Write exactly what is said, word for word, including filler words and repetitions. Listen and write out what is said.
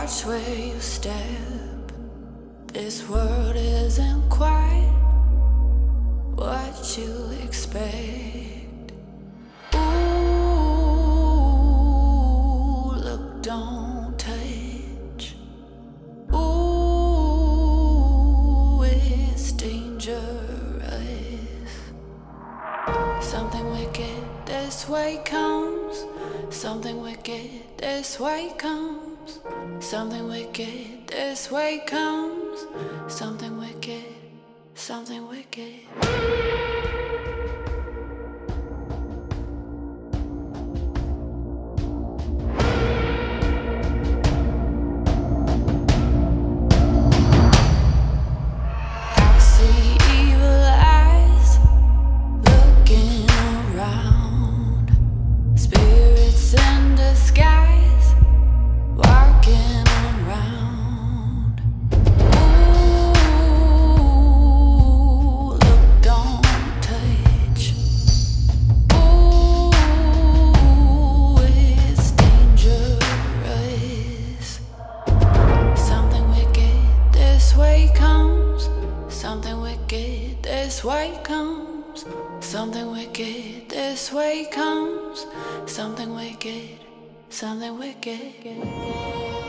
Watch where you step. This world isn't quite what you expect. Ooh, look, don't touch. Ooh, it's dangerous. Something wicked this way comes. Something wicked this way comes. Something wicked this way comes. Something wicked, something wicked. I see evil eyes looking around. Spirits in disguise walking around. Ooh, look, don't touch. Ooh, it's dangerous. Something wicked this way comes. Something wicked this way comes. Something wicked this way comes. Something wicked, something wicked.